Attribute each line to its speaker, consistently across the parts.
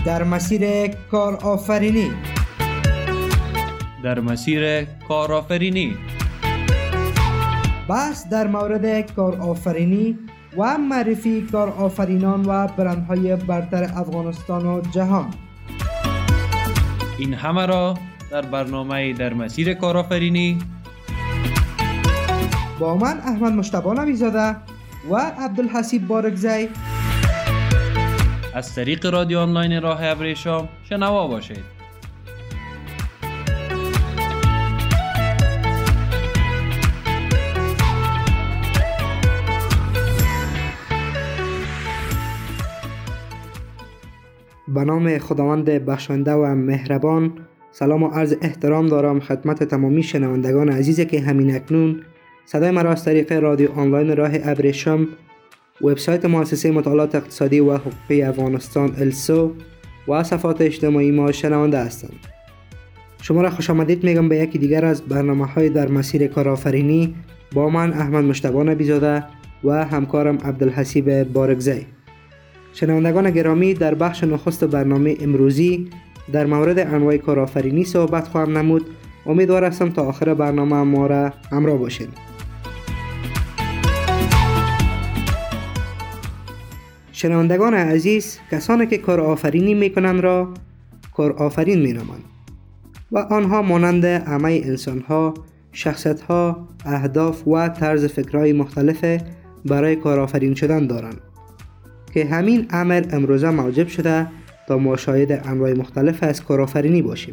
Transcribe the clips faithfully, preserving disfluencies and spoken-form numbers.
Speaker 1: در مسیر کارآفرینی
Speaker 2: در مسیر کارآفرینی
Speaker 1: بحث در مورد کارآفرینی و معرفی کارآفرینان و برندهای برتر افغانستان و جهان.
Speaker 2: این همه را در برنامه در مسیر کارآفرینی
Speaker 1: با من احمد مجتبی نبی‌زاده و عبدالحسیب بارکزی
Speaker 2: از طریق رادیو آنلاین راه ابریشم شنوا باشید.
Speaker 1: به نام خداوند بخشنده و مهربان. سلام و عرض احترام دارم خدمت تمامی شنوندگان عزیزی که همین اکنون صدای مرا از طریق رادیو آنلاین راه ابریشم، وبسایت مؤسسه مطالعات اقتصادی و حقوقی افغانستان السو و صفحات اجتماعی ما شنونده هستند. شما را خوش آمدید میگم به یکی دیگر از برنامه‌های در مسیر کارآفرینی با من احمد مجتبی نبی‌زاده و همکارم عبدالحسیب بارکزی. شنوندگان گرامی، در بخش نخست برنامه امروزی در مورد انواع کارآفرینی صحبت خواهم نمود. امیدوار هستم تا آخر برنامه ما را همراه باشید. شنوندگان عزیز، کسانی که کارآفرینی میکنند را کارآفرین مینامند و آنها مانند همه انسان‌ها شخصیت‌ها، اهداف و طرز فکرهای مختلف برای کارآفرین شدن دارند که همین امر امروزه موجب شده تا ما شاهد انواع مختلف از کارآفرینی باشیم.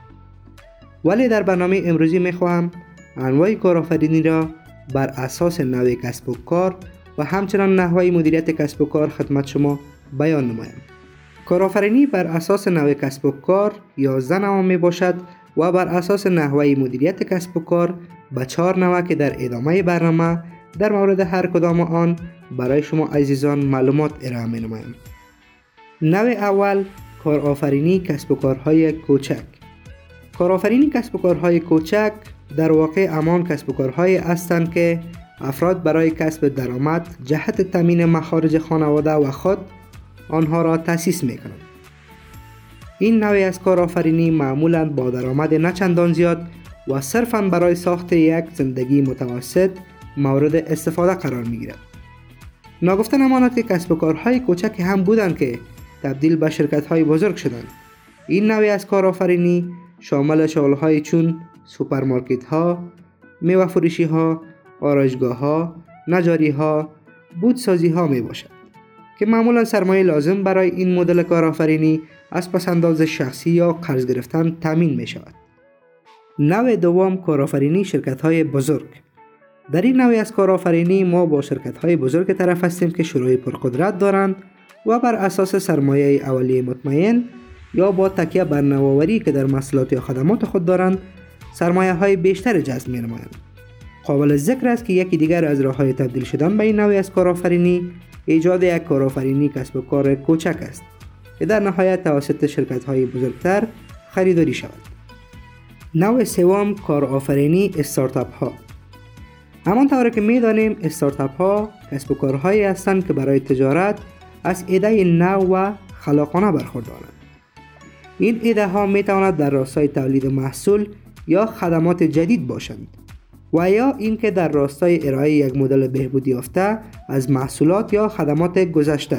Speaker 1: ولی در برنامه امروزی میخواهم انواع کارآفرینی را بر اساس نوع کسب و کار و همچنان نحوه مدیریت کسب و کار خدمت شما بیان نمایم. کارآفرینی بر اساس نوع کسب و کار یازده نوع می باشد و بر اساس نحوه مدیریت کسب و کار به چهار نوع که در ادامه برنامه در مورد هر کدام آن برای شما عزیزان معلومات ارائه می نمایم. نوع اول، کارآفرینی کسب و کارهای کوچک. کارآفرینی کسب و کارهای کوچک در واقع همان کسب و کارهای هستند که افراد برای کسب درآمد جهت تامین مخارج خانواده و خود آنها را تأسیس می کنند. این نوع از کارآفرینی معمولاً با درآمد نه چندان زیاد و صرفاً برای ساخت یک زندگی متوسط مورد استفاده قرار می گیرد. ناگفته نماند که کسب و کارهای کوچک هم بودند که تبدیل به شرکت‌های بزرگ شدند. این نوع از کارآفرینی شامل شغل‌های چون سوپرمارکت‌ها، میوه فروشی‌ها، آرایشگاه‌ها، نجاری‌ها، بودسازی‌ها میباشد که معمولاً سرمایه لازم برای این مدل کارآفرینی از پس‌انداز شخصی یا قرض گرفتن تامین می‌شود. نوع دوم، کارآفرینی شرکت‌های بزرگ. در این نوع از کارآفرینی ما با شرکت‌های بزرگ طرف هستیم که شروع پرقدرت دارند و بر اساس سرمایه اولیه مطمئن یا با تکیه بر نوآوری که در محصولات یا خدمات خود دارند سرمایه‌های بیشتر جذب می‌نمایند. قابل ذکر است که یکی دیگر از راه‌های تبدیل شدن به این نوع از کارآفرینی ایجاد یک کارآفرینی کسب و کار کوچک است که در نهایت توسط شرکت‌های بزرگتر خریداری شود. نوع سوم، کارآفرینی استارتاپ‌ها. همانطور که می‌دانیم استارتاپ‌ها کسب و کارهایی هستند که برای تجارت از ایده نو و خلاقانه برخوردارند. این ایده ها می‌تواند در راستای تولید محصول یا خدمات جدید باشند و یا اینکه در راستای ارائه یک مدل بهبودی یافته از محصولات یا خدمات گذشته.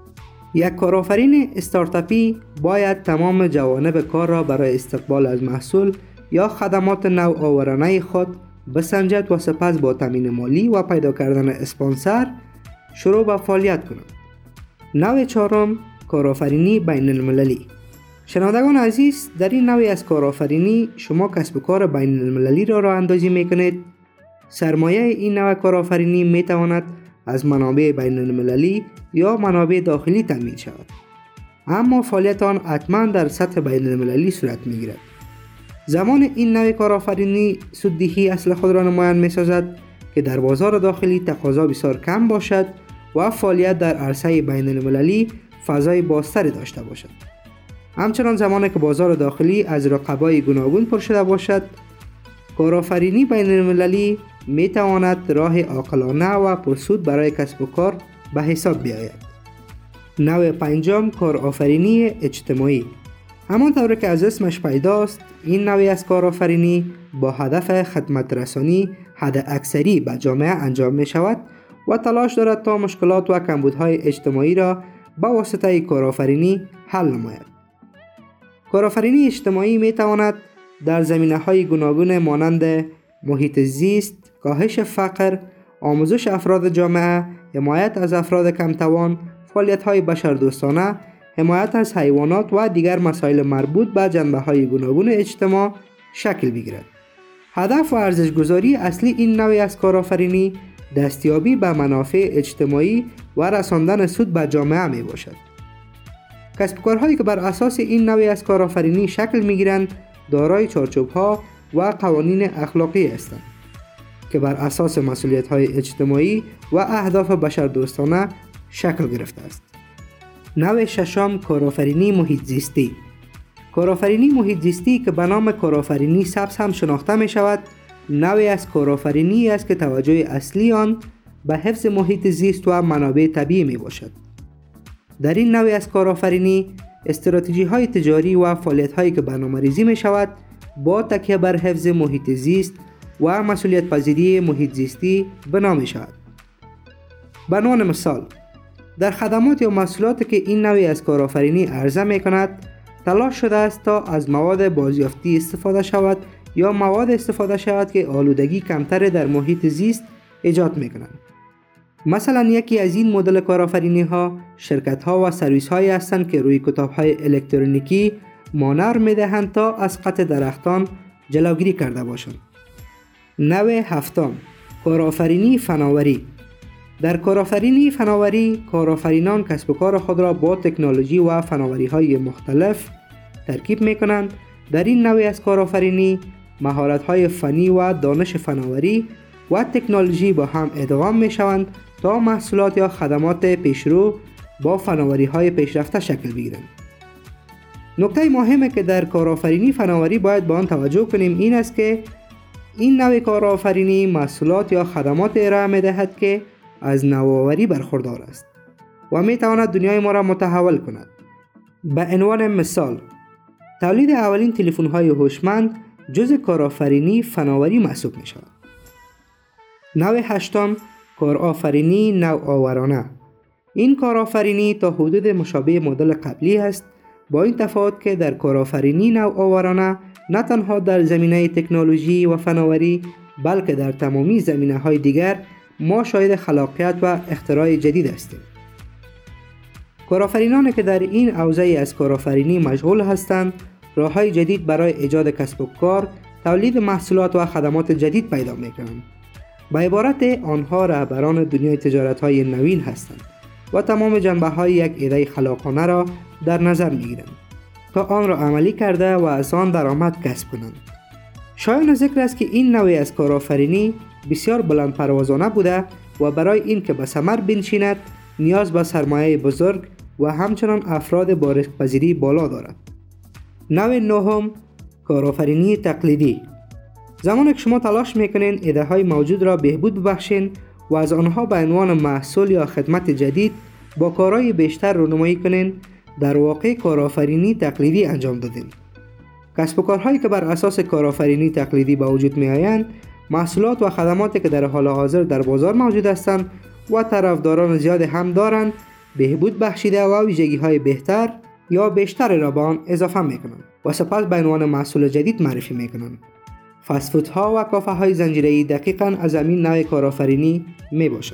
Speaker 1: یک کارآفرین استارتاپی باید تمام جوانب کار را برای استقبال از محصول یا خدمات نوآورانه خود بسنجد و سپس با تامین مالی و پیدا کردن اسپانسر شروع به فعالیت کند. نوع چهارم، کارآفرینی بین المللی. شنوندگان عزیز، در این نوع از کارآفرینی شما کسب و کار بین المللی را راه اندازی میکنید. سرمایه این نوع کارآفرینی میتواند از منابع بین المللی یا منابع داخلی تامین شود، اما فعالیت آن حتما در سطح بین المللی صورت میگیرد. زمان این نوع کارآفرینی سوددهی اصل خود را نمایان میسازد که در بازار داخلی تقاضا بسیار کم باشد و فعالیت در عرصه بین المللی فضای بازتری داشته باشد. همچنان زمانی که بازار داخلی از رقبای گوناگون پر شده باشد، کارآفرینی بین المللی می تواند راه عاقلانه و پرسود برای کسب و کار به حساب بیاید. نوع پنجم کارآفرینی اجتماعی. همانطور که از اسمش پیداست، این نوعی از کارآفرینی با هدف خدمت رسانی حد اکثری به جامعه انجام می شود و تلاش دارد تا مشکلات و کمبودهای اجتماعی را با واسطه کارآفرینی حل نماید. کارآفرینی اجتماعی می تواند در زمینه‌های گوناگون مانند محیط زیست، کاهش فقر، آموزش افراد جامعه، حمایت از افراد کمتوان، فعالیت‌های بشردوستانه، حمایت از حیوانات و دیگر مسائل مربوط به جنبه‌های گوناگون اجتماع شکل بگیرد. هدف و ارزش‌گذاری اصلی این نوع از کارآفرینی دستیابی به منافع اجتماعی و رساندن سود به جامعه می باشد. کسب و کارهایی که بر اساس این نوع از کارآفرینی شکل می‌گیرند دارای چارچوب‌ها و قوانین اخلاقی هستند که بر اساس مسئولیت‌های اجتماعی و اهداف بشردوستانه شکل گرفته است. نوع ششم کارآفرینی محیط زیستی. کارآفرینی محیط زیستی که به نام کارآفرینی سبز هم شناخته می شود، نوعی از کارآفرینی است که توجه اصلی آن به حفظ محیط زیست و منابع طبیعی می باشد. در این نوع از کارآفرینی استراتژی های تجاری و فعالیت هایی که برنامه‌ریزی می شود با تکیه بر حفظ محیط زیست و مسئولیت پذیری محیط زیستی بنا می شود. به عنوان مثال، در خدمات یا محصولاتی که این نوعی از کارآفرینی عرضه می کند، تلاش شده است تا از مواد بازیافتی استفاده شود یا مواد استفاده شود که آلودگی کمتر در محیط زیست ایجاد می کنند. مثلا یکی از این مدل کارآفرینی ها شرکت ها و سرویس هایی هستند که روی کتاب های الکترونیکی مانور می دهند تا از قطع درختان جلوگیری کرده باشند. نوع هفتم کارآفرینی فناوری. در کارآفرینی فناوری کارآفرینان کسب و کار خود را با تکنولوژی و فناوری های مختلف ترکیب می کنند. در این نوع از کارآفرینی مهارت های فنی و دانش فناوری و تکنولوژی با هم ادغام می شوند تا محصولات یا خدمات پیشرو با فناوری های پیشرفته شکل بگیرند. نکته مهمه که در کارآفرینی فناوری باید به آن توجه کنیم این است که این نوع کارآفرینی محصولات یا خدمات ارائه می دهد که از نوآوری برخوردار است و می تواند دنیای ما را متحول کند. به عنوان مثال، تولید اولین تلفن های هوشمند جزء کارآفرینی فناوری محسوب می شود. نوع هشتم کارآفرینی نوآورانه. این کارآفرینی تا حدود مشابه مدل قبلی است، با این تفاوت که در کارآفرینی نوآورانه نه تنها در زمینه تکنولوژی و فناوری بلکه در تمامی زمینه‌های دیگر ما شاهد خلاقیت و اختراع جدید هستیم. کارآفرینانی که در این حوزه از کارآفرینی مشغول هستند راه‌های جدید برای ایجاد کسب و کار، تولید محصولات و خدمات جدید پیدا می‌کنند. به عبارت آنها رهبران دنیای تجارت‌های نوین هستند و تمام جنبه‌های یک ایده خلاقانه را در نظر می‌گیرند تا آن را عملی کرده و از آن درآمد کسب کنند. شایان ذکر است که این نوع از کارآفرینی بسیار بلند پروازانه بوده و برای این که به ثمر بنشیند نیاز به سرمایه بزرگ و همچنان افراد با ریسک‌پذیری بالا دارد. نوع نهم کارآفرینی تقلیدی. زمانی که شما تلاش میکنین ایده های موجود را بهبود ببخشین و از آنها به عنوان محصول یا خدمت جدید با کارهای بیشتر رونمایی کنین، در واقع کارآفرینی تقلیدی انجام دادین. کسب و کارهایی که بر اساس کارآفرینی تقلیدی به وجود می آیند، محصولات و خدماتی که در حال حاضر در بازار موجود هستند و طرفداران زیاد هم دارند، بهبود بخشیده و ویژگی های بهتر یا بیشتر را به آن اضافه می کنند و سپس به عنوان محصول جدید معرفی می کنند. فست فودها و کافه های زنجیره‌ای دقیقاً از همین نوع کارآفرینی می باشد.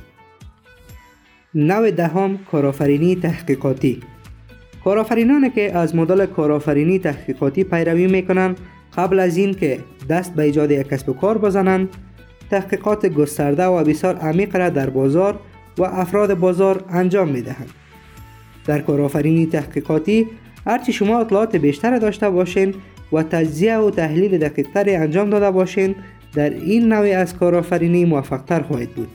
Speaker 1: نوع دهم کارآفرینی تحقیقاتی. کارآفرینانی که از مدل کارآفرینی تحقیقاتی پیروی می کنند قبل از این که دست به ایجاد یک کسب و کار بزنند، تحقیقات گسترده و بسیار عمیق را در بازار و افراد بازار انجام می دهند. در کارآفرینی تحقیقاتی هرچی شما اطلاعات بیشتر داشته باشین و تجزیه و تحلیل دقیق‌تری انجام داده باشین، در این نوع از کارآفرینی موفق‌تر خواهید بود.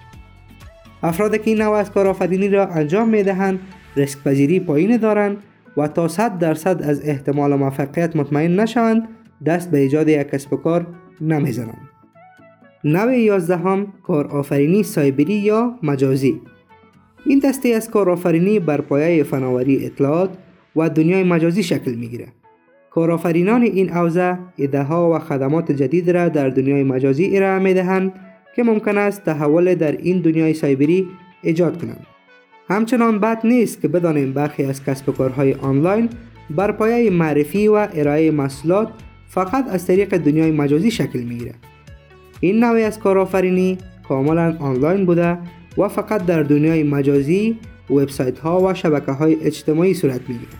Speaker 1: افرادی که این نوع از کارآفرینی را انجام می‌دهند، ریسک پذیری پایین دارند و تا صد درصد از احتمال موفقیت مطمئن نشوند، دست به ایجاد یک کسب و کار نمی‌زنند. نوع یازدهم کارآفرینی سایبری یا مجازی. این دسته از کارآفرینی بر پایه فناوری اطلاعات و دنیای مجازی شکل میگیره. کارآفرینان این حوزه ایده ها و خدمات جدید را در دنیای مجازی ارائه میدهند که ممکن است تحول در این دنیای سایبری ایجاد کنند. همچنان بد نیست که بدانیم برخی از کسب و کارهای آنلاین بر پایه معرفی و ارائه محصولات فقط از طریق دنیای مجازی شکل میگیره. این نوع از کارآفرینی کاملا آنلاین بوده و فقط در دنیای مجازی، وبسایت ها و شبکه های اجتماعی صورت میگیره.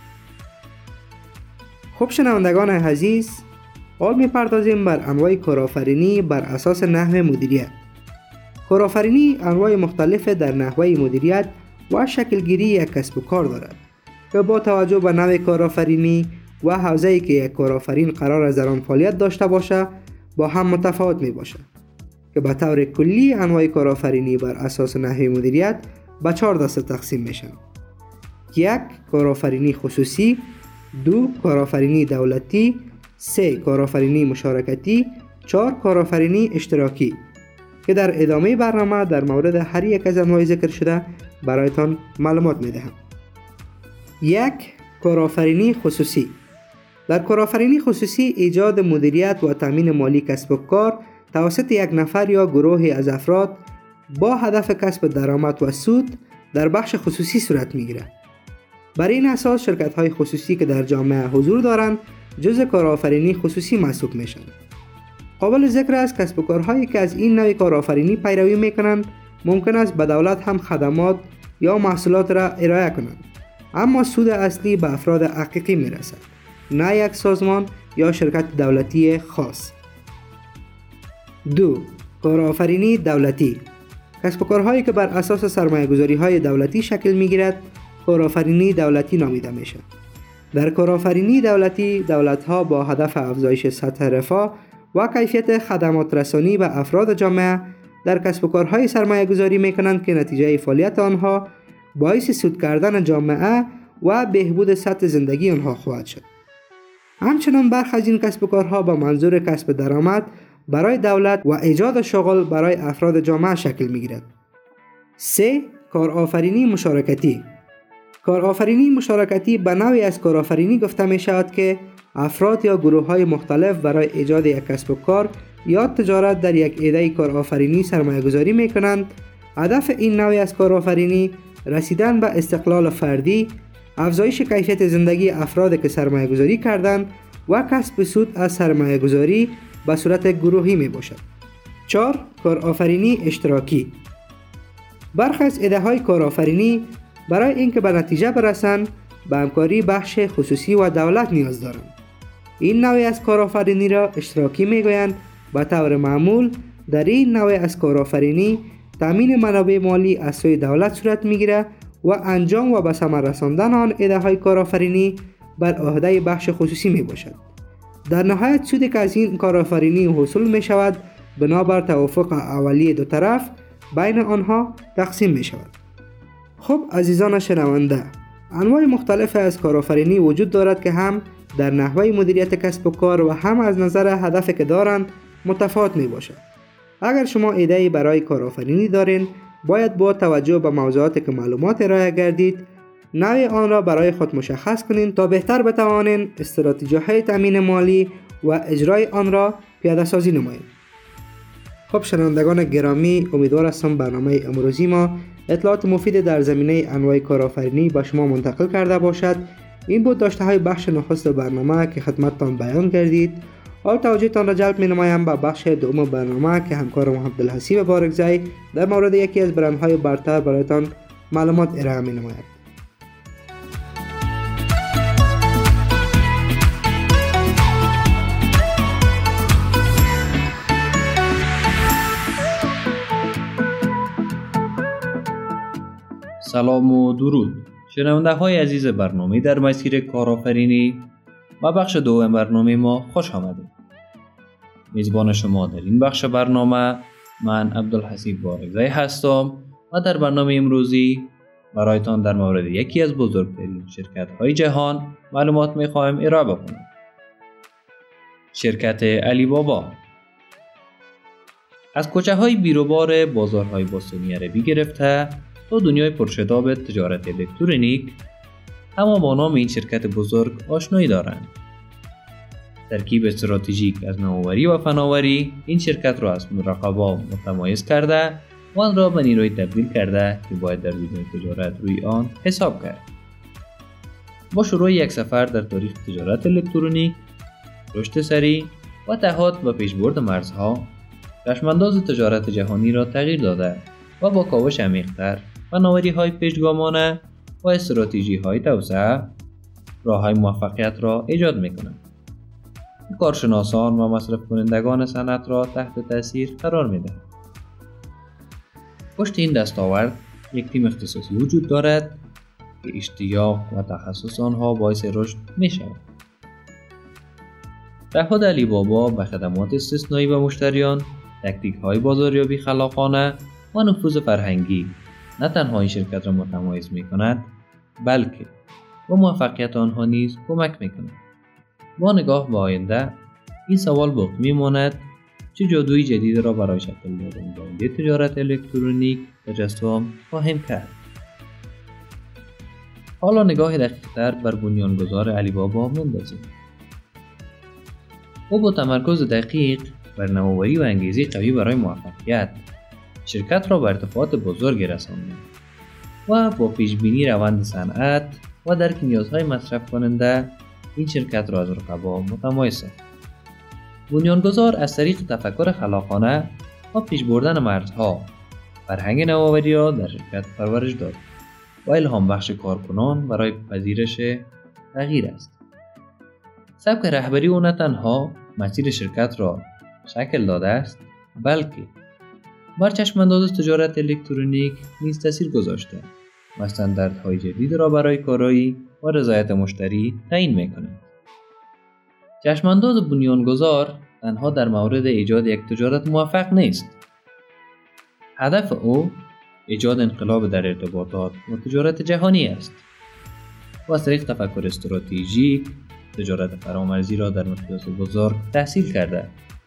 Speaker 1: خب شنوندگان عزیز، حال میپردازیم بر انواع کارآفرینی بر اساس نحو مدیریت. کارآفرینی انواع مختلف در نحوه مدیریت و شکلگیری یک کسب و کار دارد که با توجه به نوع کارآفرینی و حوزه‌ای که یک کارآفرین قرار است در آن فعالیت داشته باشه با هم متفاوت می باشد که به طور کلی انواع کارآفرینی بر اساس نحوه مدیریت به چهار دسته تقسیم میشن. یک، کارآفرینی خصوصی، دو، کارآفرینی دولتی، سه، کارآفرینی مشارکتی، چهار، کارآفرینی اشتراکی که در ادامه برنامه در مورد هر یک از انواع ذکر شده برایتان معلومات میدهم. یک، کارآفرینی خصوصی. در کارآفرینی خصوصی ایجاد مدیریت و تامین مالی کسب و کار توسط یک نفر یا گروهی از افراد با هدف کسب درآمد و سود در بخش خصوصی صورت میگیرد. بر این اساس شرکت‌های خصوصی که در جامعه حضور دارند جزء کارآفرینی خصوصی محسوب میشن. قابل ذکر است کسب و کارهایی که از این نوع کارآفرینی پیروی میکنند ممکن است به دولت هم خدمات یا محصولات را ارائه کنند، اما سود اصلی به افراد حقیقی میرسد، نه یک سازمان یا شرکت دولتی خاص. دو، کارآفرینی دولتی. کسب و کارهایی که بر اساس سرمایه‌گذاری‌های دولتی شکل میگیرد کارآفرینی دولتی نامیده میشه. در کارآفرینی دولتی دولت‌ها با هدف افزایش سطح رفاه و کیفیت خدمات رسانی به افراد جامعه در کسب و کارهای سرمایه‌گذاری میکنند که نتیجه فعالیت آنها باعث سود کردن جامعه و بهبود سطح زندگی آنها خواهد شد. همچنان برخی از این کسب و کارها با منظور کسب درآمد برای دولت و ایجاد شغل برای افراد جامعه شکل میگیرد. سه، کارآفرینی مشارکتی. کارآفرینی مشارکتی به نوعی از کارآفرینی گفته می شود که افراد یا گروه های مختلف برای ایجاد یک کسب و کار یا تجارت در یک ایده کارآفرینی سرمایه گذاری می کنند. هدف این نوعی از کارآفرینی رسیدن به استقلال فردی، افزایش کیفیت زندگی افرادی که سرمایه گذاری کردند و کسب سود از سرمایه گذاری به صورت گروهی می باشد. چهار، کارآفرینی اشتراکی. برخی از ایده های کارآفرینی برای اینکه به نتیجه برسند به همکاری بخش خصوصی و دولت نیاز دارند. این نوع از کارآفرینی را اشتراکی میگویند. به طور معمول در این نوع از کارآفرینی تامین منابع مالی از سوی دولت صورت میگیرد و انجام و به ثمر رساندن آن ایده های کارآفرینی بر عهده بخش خصوصی می باشد. در نهایت سودی که از این کارآفرینی حاصل می شود بنابر توافق اولیه دو طرف بین آنها تقسیم می شود. خب عزیزان شنونده، انواع مختلف از کارآفرینی وجود دارد که هم در نحوه مدیریت کسب و کار و هم از نظر هدفی که دارند متفاوت می باشد. اگر شما ایده‌ای برای کارآفرینی دارین، باید با توجه به موضوعاتی که معلومات ارائه گردید نوع آن را برای خود مشخص کنین تا بهتر بتوانین استراتژی‌های تامین مالی و اجرای آن را پیاده سازی نمایید. خب شنوندگان گرامی، امیدوار هستم برنامه امروزی ما اطلاعات مفید در زمینه انواع کارآفرینی به شما منتقل کرده باشد. این بود داشته های بخش نخست برنامه که خدمتتان بیان گردید. حال توجهتان را جلب می نمایم به بخش دوم برنامه که همکارم عبدالحسیب بارکزی در مورد یکی از برندهای برتر برایتان معلومات ارائه می نماید.
Speaker 2: سلام و درود شنونده های عزیز برنامه در مسیر کارآفرینی و بخش دوم برنامه ما خوش آمدید. میزبان شما در این بخش برنامه من عبدالحسیب بارکزی هستم و در برنامه امروزی برایتان در مورد یکی از بزرگترین شرکت های جهان معلومات میخوایم ارائه بکنم. شرکت علی بابا از کوچه های بیروبار بازارهای باستانی عربی گرفته تا دنیای پرشتاب تجارت الکترونیک اما با نام این شرکت بزرگ آشنایی دارند. ترکیب استراتژیک از نوآوری و فناوری این شرکت را از رقبا متمایز کرده و آن را به نیروی تبدیل کرده که باید در دنیای تجارت روی آن حساب کرد. با شروع یک سفر در تاریخ تجارت الکترونیک، رشد سریع و تحول و پیشبرد مرزها، چشمانداز تجارت جهانی را تغییر داده و با کاوش عمیق‌تر، فناوری‌های پیشگامانه و استراتژی‌های توسعه، راه‌های موفقیت را ایجاد می‌کند. کارشناسان و مصرف کنندگان صنعت را تحت تأثیر قرار می‌دهد. پشت این دستاورد یک تیم اختصاصی وجود دارد که اشتیاق و تخصص آنها باعث رشد می‌شود. تعهد علی بابا به خدمات استثنایی به مشتریان، تکتیک‌های بازاریابی خلاقانه و نفوذ فرهنگی نه تنها این شرکت را متمایز می‌کند، بلکه با موفقیت آنها نیز کمک می‌کند. با نگاه به آینده، این سوال باقی می‌ماند چه جادوی جدید را برای شکل دادن جامعه تجارت الکترونیک تجسم خواهیم کرد. حالا نگاه دقیق‌تر بر بنیانگذار علی بابا می‌اندازیم. او با تمرکز دقیق بر نوآوری و انگیزه قوی برای موفقیت شرکت را به ارتفاعات بزرگی رساند و با پیشبینی روند صنعت و درک نیازهای مصرف کننده این شرکت را از رقبا متمایز ساخت. بنیانگذار از طریق تفکر خلاقانه و پیش بردن مرزها فرهنگ نوآوری را در شرکت پرورش داد و الهام بخش کارکنان برای پذیرش تغییر است. سبک رهبری او نه تنها مسیر شرکت را شکل داده است، بلکه بر چشمانداز تجارت الکترونیک نیز تاثیر گذاشته و استانداردهای جدید را برای کارایی و رضایت مشتری تعیین می‌کند. چشمانداز بنیانگذار تنها در مورد ایجاد یک تجارت موفق نیست. هدف او ایجاد انقلاب در ارتباطات و تجارت جهانی است و از طریق تفکر استراتژیک تجارت فرامرزی را در مقیاس بزرگ تحصیل کرده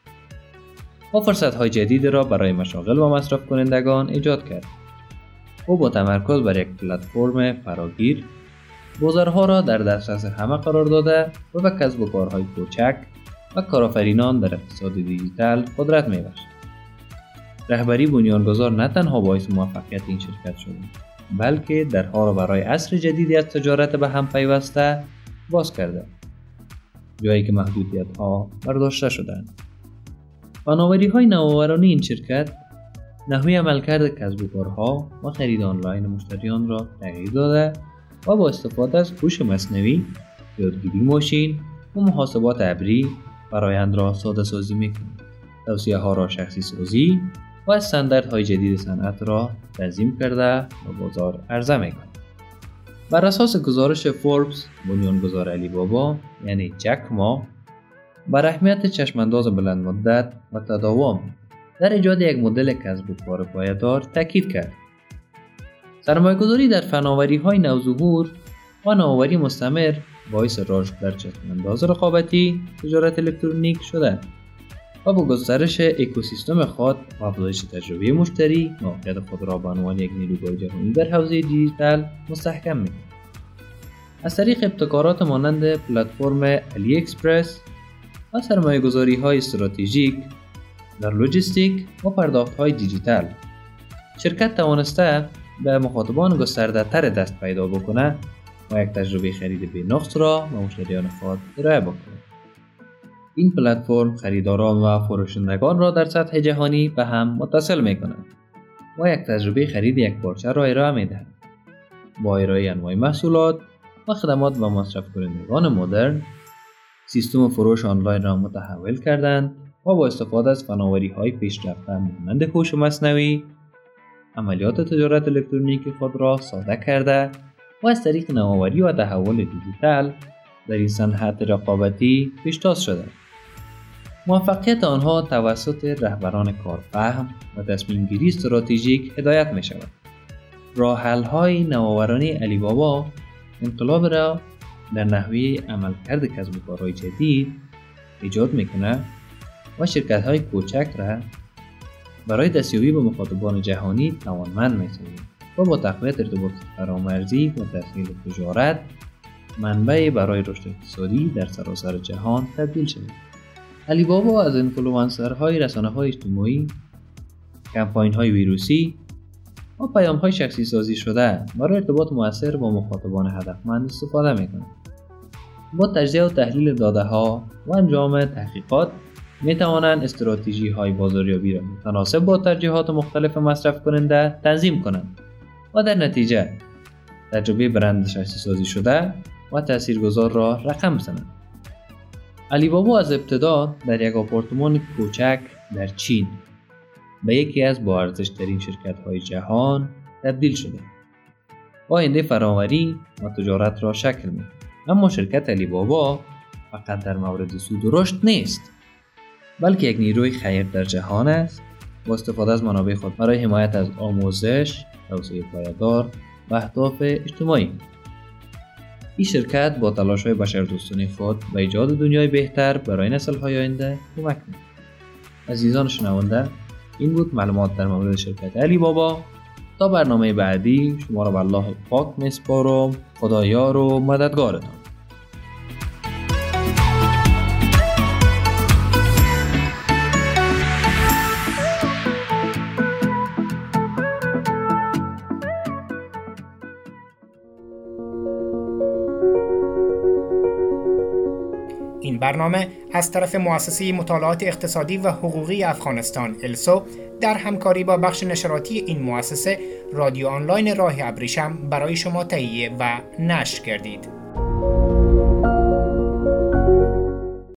Speaker 2: و فرصت‌های جدید را برای مشاغل و مصرف کنندگان ایجاد کرد. او با تمرکز بر یک پلتفرم فراگیر بازارها را در دسترس همه قرار داده و به کسب و کارهای کوچک و کارآفرینان در اقتصاد دیجیتال قدرت می‌بخشد. رهبری بنیانگذار نه تنها باعث موفقیت این شرکت شده، بلکه درها را برای عصر جدیدی از تجارت به هم پیوسته باز کرده، جایی که محدودیت‌ها برداشته شدند. فناوری‌های نوآورانه این شرکت نحوه عملکرد کسب و کارها و خرید آنلاین مشتریان را تغییر داده و با استفاده از هوش مصنوعی، یادگیری ماشین و محاسبات ابری فرآیند را ساده سازی می‌کند. توصیه‌ها را شخصی سازی و استانداردهای جدید صنعت را تنظیم کرده و بازار عرضه می‌کند. بر اساس گزارش فوربس، بنیانگذار علی بابا یعنی جک ما بر اهمیت چشمانداز بلند مدت و تداوم در ایجاد یک مدل کسب و کار پایدار تاکید کرد. سرمایه‌گذاری در فناوری‌های نوظهور و نوآوری مستمر باعث رشد در چشمانداز رقابتی تجارت الکترونیک شده و با گسترش اکوسیستم خود و افزایش تجربه مشتری موقعیت خود را به عنوان یک نیروگاه جهانی در حوزه دیجیتال مستحکم می‌کند. از طریق ابتکارات مانند پلتفرم علی اکسپرس و سرمایه‌گذاری‌های استراتژیک در لوجستیک و پرداخت‌های دیجیتال، شرکت توانسته به مخاطبان گسترده‌تر دست پیدا بکنه و یک تجربه خرید بی‌نقص را به مشتریان خود ارائه بکنه. این پلتفرم خریداران و فروشندگان را در سطح جهانی به هم متصل می‌کند و یک تجربه خرید یک پارچه را ارائه می‌دهد. با ارائه انواع محصولات و خدمات به مصرف کنندگان مدرن، سیستم فروش آنلاین را متحول کردند و با استفاده از فناوری‌های پیشرفته مانند هوش مصنوعی، عملیات تجارت الکترونیکی خود را ساده کرده و از طریق نوآوری و تحول دیجیتال در این صنعت رقابتی پیشتاز شده. موفقیت آنها توسط رهبران کارفهم و تصمیم‌گیری استراتژیک هدایت می شود. راه حل‌های نوآورانه علی بابا انقلاب را در نحوه عملکرد کسب و کارهای جدید ایجاد می‌کند و شرکت‌های کوچک را برای دستیابی به مخاطبان جهانی توانمند می‌سازد. و با تقویت ارتباط فرامرزی و تسهیل تجارت منبعی برای رشد اقتصادی در سراسر جهان تبدیل شد. علی بابا از اینفلوئنسرهای رسانه‌های اجتماعی، کمپاین‌های ویروسی و پیام‌های شخصی سازی شده برای ارتباط مؤثر با مخاطبان هدفمند استفاده می‌کند. با تجزیه و تحلیل داده‌ها و انجام تحقیقات می‌توانند استراتژی‌های بازاریابی را متناسب با ترجیحات مختلف مصرف کننده تنظیم کنند و در نتیجه تجربه برند شخصی سازی شده و تاثیرگذار را رقم بزنند. علی بابا از ابتدا در یک آپارتمان کوچک در چین به یکی از با ارزش‌ترین شرکت‌های جهان تبدیل شده. آینده فراوری و تجارت را شکل می‌دهد. اما شرکت علی بابا فقط در مورد سود و رشد نیست، بلکه یک نیروی خیر در جهان است با استفاده از منابع خود برای حمایت از آموزش، توسعه پایدار و اهداف اجتماعی. این شرکت با تلاش‌های بشردوستانه خود به ایجاد دنیای بهتر برای نسل‌های آینده کمک می‌کند. عزیزان شنونده، این بود معلومات در مورد شرکت علی بابا. تا برنامه بعدی شما را به الله پاک میسپارم. خدایار و مددگارتان.
Speaker 3: این برنامه از طرف مؤسسه مطالعات اقتصادی و حقوقی افغانستان السو در همکاری با بخش نشراتی این مؤسسه رادیو آنلاین راه ابریشم برای شما تهیه و نشر گردید.